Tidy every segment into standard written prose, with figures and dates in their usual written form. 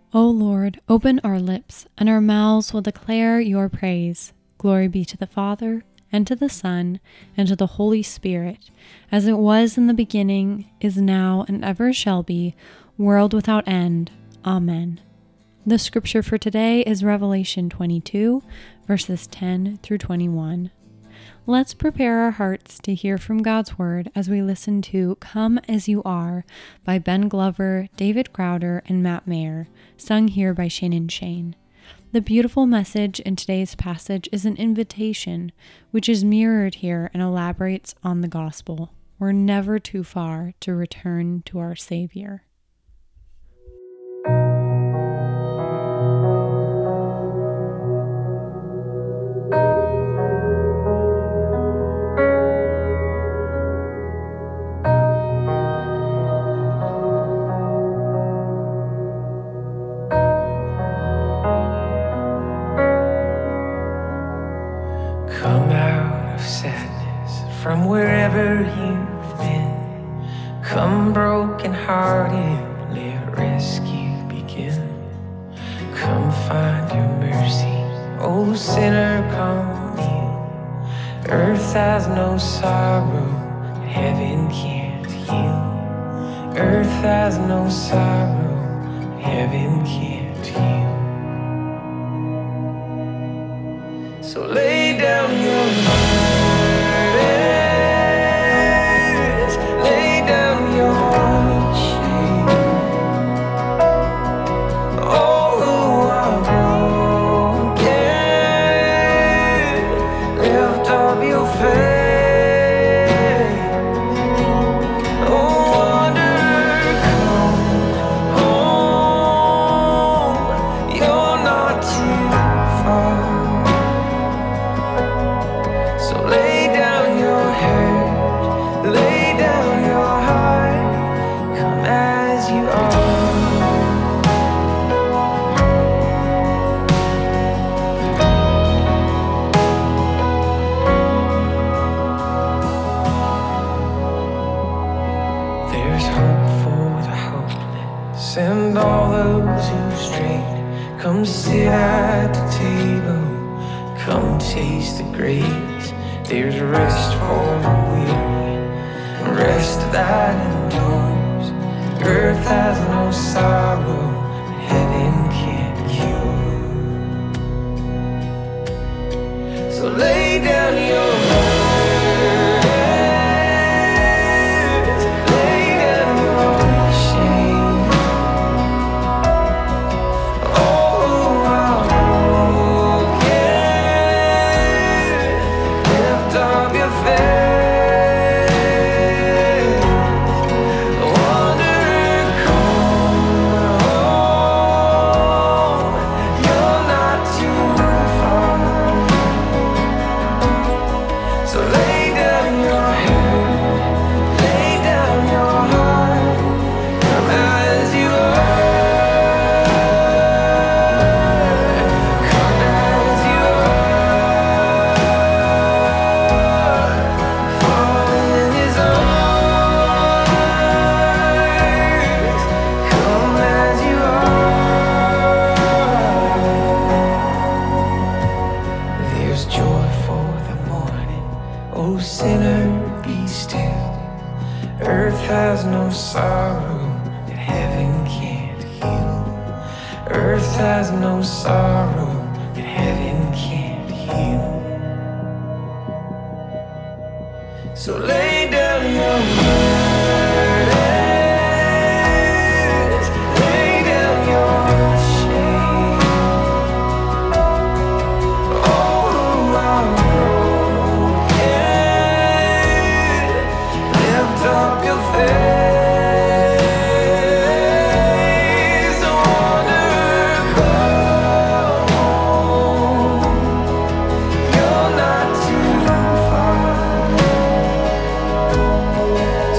O Lord, open our lips, and our mouths will declare your praise. Glory be to the Father, and to the Son, and to the Holy Spirit, as it was in the beginning, is now, and ever shall be, world without end. Amen. The scripture for today is Revelation 22, verses 10 through 21. Let's prepare our hearts to hear from God's Word as we listen to Come As You Are by Ben Glover, David Crowder, and Matt Mayer, sung here by Shannon Shane. The beautiful message in today's passage is an invitation, which is mirrored here and elaborates on the gospel. We're never too far to return to our Savior. Come out of sadness from wherever you've been. Come broken hearted, let rescue begin. Come find your mercy, oh sinner, come kneel. Earth has no sorrow that heaven can't heal. Earth has no sorrow that heaven can't heal. So lay down your burdens, lay down your shame. All who are broken, lift up your face. Oh, wanderer, come home. You're not too far. So lay down your head, lay down your heart, come as you are. There's hope for the hopeless and all those who've strayed. Come sit at the table, come taste the grace. There's rest for the weary, rest that endures. Earth has no sorrow that heaven can't cure. So lay down your burdens, lay down your shame. All who are lift up your face. Wanderer, come home. You're not too far. So lay down your head, lay down your heart, come as you are. Come as you are. Fall in his arms. Come as you are. There's joy for the morning, oh sinner, be still. Earth has no sorrow that heaven can't heal. Earth has no sorrow that heaven can't heal. So lay down your burdens, lay down your shame. All who are broken, lift up your face. Wanderer, come home. You're not too far.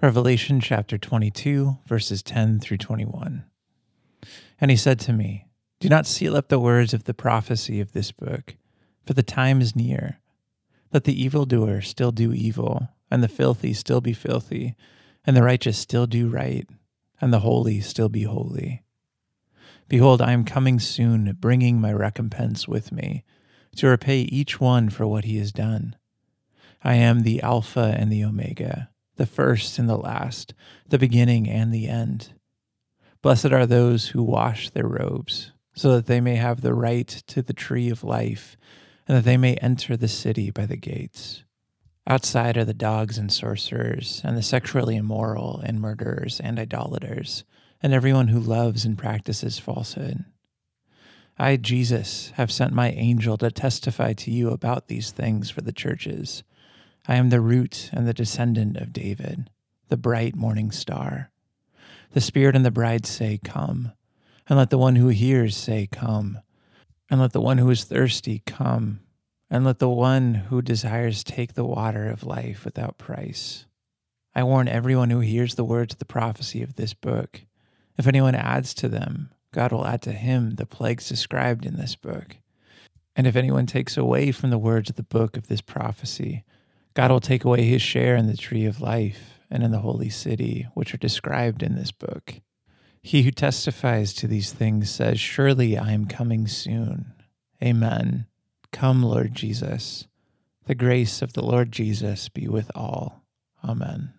Revelation chapter 22, verses 10 through 21. And he said to me, "Do not seal up the words of the prophecy of this book, for the time is near. Let the evildoer still do evil, and the filthy still be filthy, and the righteous still do right, and the holy still be holy. Behold, I am coming soon, bringing my recompense with me, to repay each one for what he has done. I am the Alpha and the Omega, the first and the last, the beginning and the end. Blessed are those who wash their robes, so that they may have the right to the tree of life, and that they may enter the city by the gates. Outside are the dogs and sorcerers, and the sexually immoral, and murderers, and idolaters, and everyone who loves and practices falsehood. I, Jesus, have sent my angel to testify to you about these things for the churches. I am the root and the descendant of David, the bright morning star. The Spirit and the bride say, 'Come,' and let the one who hears say, 'Come,' and let the one who is thirsty come, and let the one who desires take the water of life without price. I warn everyone who hears the words of the prophecy of this book. If anyone adds to them, God will add to him the plagues described in this book. And if anyone takes away from the words of the book of this prophecy, God will take away his share in the tree of life and in the holy city, which are described in this book. He who testifies to these things says, 'Surely I am coming soon.' Amen. Come, Lord Jesus. The grace of the Lord Jesus be with all. Amen."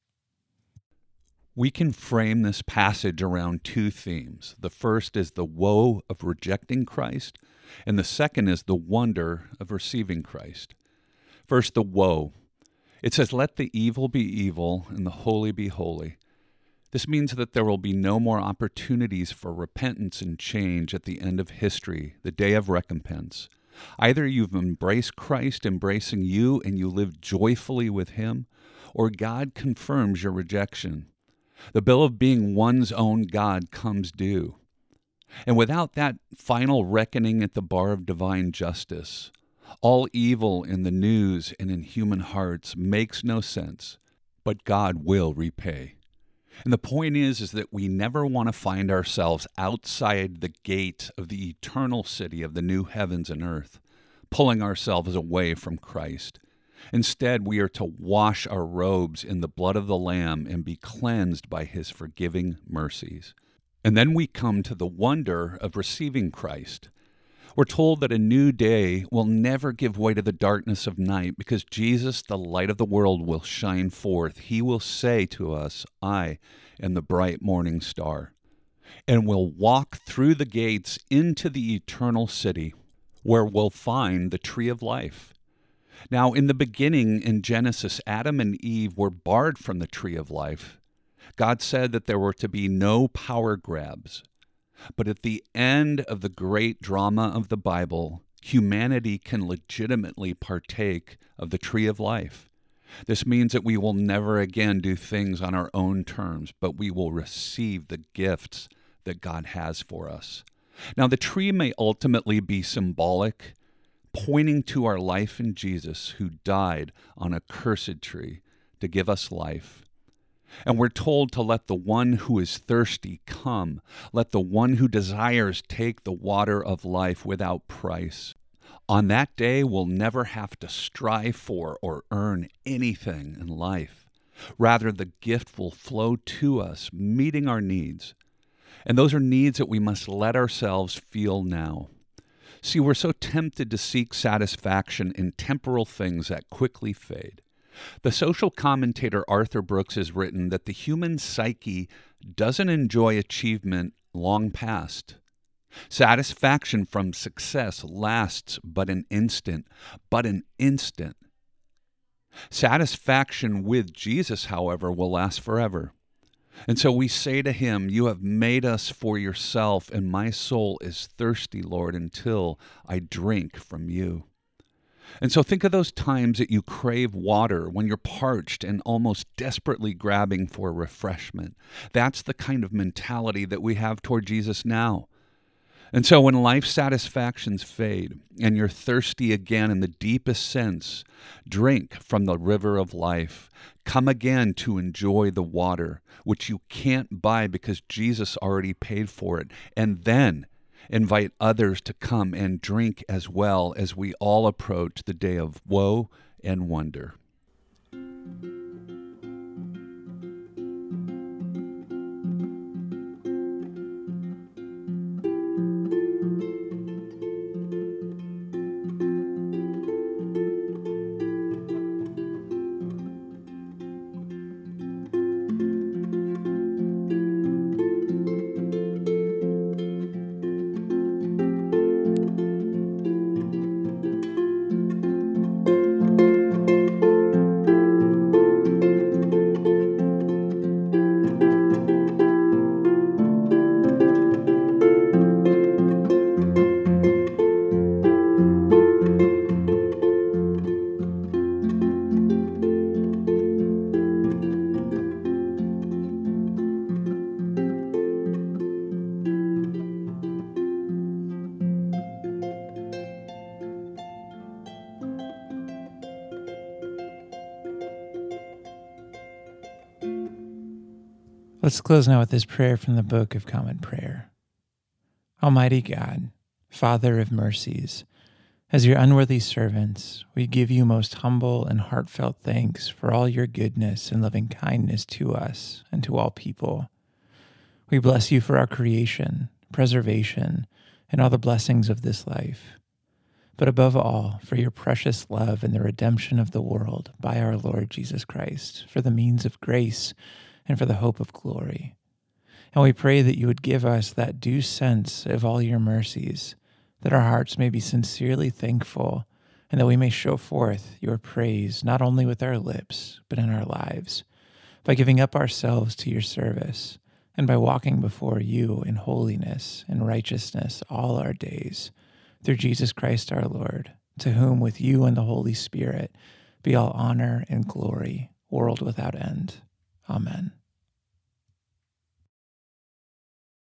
We can frame this passage around two themes. The first is the woe of rejecting Christ, and the second is the wonder of receiving Christ. First, the woe. It says, "Let the evil be evil and the holy be holy." This means that there will be no more opportunities for repentance and change at the end of history, the day of recompense. Either you've embraced Christ embracing you and you live joyfully with him, or God confirms your rejection. The bill of being one's own God comes due. And without that final reckoning at the bar of divine justice, all evil in the news and in human hearts makes no sense, but God will repay. And the point is that we never want to find ourselves outside the gate of the eternal city of the new heavens and earth, pulling ourselves away from Christ. Instead, we are to wash our robes in the blood of the Lamb and be cleansed by his forgiving mercies. And then we come to the wonder of receiving Christ. We're told that a new day will never give way to the darkness of night because Jesus, the light of the world, will shine forth. He will say to us, "I am the bright morning star." And we'll walk through the gates into the eternal city where we'll find the tree of life. Now, in the beginning in Genesis, Adam and Eve were barred from the tree of life. God said that there were to be no power grabs. But at the end of the great drama of the Bible, humanity can legitimately partake of the tree of life. This means that we will never again do things on our own terms, but we will receive the gifts that God has for us. Now, the tree may ultimately be symbolic, pointing to our life in Jesus, who died on a cursed tree to give us life. And we're told to let the one who is thirsty come. Let the one who desires take the water of life without price. On that day, we'll never have to strive for or earn anything in life. Rather, the gift will flow to us, meeting our needs. And those are needs that we must let ourselves feel now. See, we're so tempted to seek satisfaction in temporal things that quickly fade. The social commentator Arthur Brooks has written that the human psyche doesn't enjoy achievement long past. Satisfaction from success lasts but an instant. Satisfaction with Jesus, however, will last forever. And so we say to him, "You have made us for yourself, and my soul is thirsty, Lord, until I drink from you." And so think of those times that you crave water, when you're parched and almost desperately grabbing for refreshment. That's the kind of mentality that we have toward Jesus now. And so when life satisfactions fade and you're thirsty again in the deepest sense, drink from the river of life. Come again to enjoy the water, which you can't buy because Jesus already paid for it. And then invite others to come and drink as well as we all approach the day of woe and wonder. Let's close now with this prayer from the Book of Common Prayer. Almighty God, Father of mercies, as your unworthy servants, we give you most humble and heartfelt thanks for all your goodness and loving kindness to us and to all people. We bless you for our creation, preservation, and all the blessings of this life, but above all, for your precious love and the redemption of the world by our Lord Jesus Christ, for the means of grace and for the hope of glory. And we pray that you would give us that due sense of all your mercies, that our hearts may be sincerely thankful, and that we may show forth your praise not only with our lips, but in our lives, by giving up ourselves to your service, and by walking before you in holiness and righteousness all our days, through Jesus Christ our Lord, to whom with you and the Holy Spirit be all honor and glory, world without end. Amen.